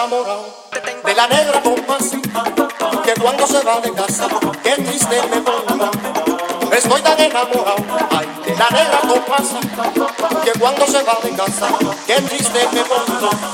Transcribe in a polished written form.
enamorado de la negra Tomasa, que cuando se va de casa, qué triste me pongo. Estoy tan enamorado, ay, de la negra Tomasa, que cuando se va de casa, qué triste me pongo.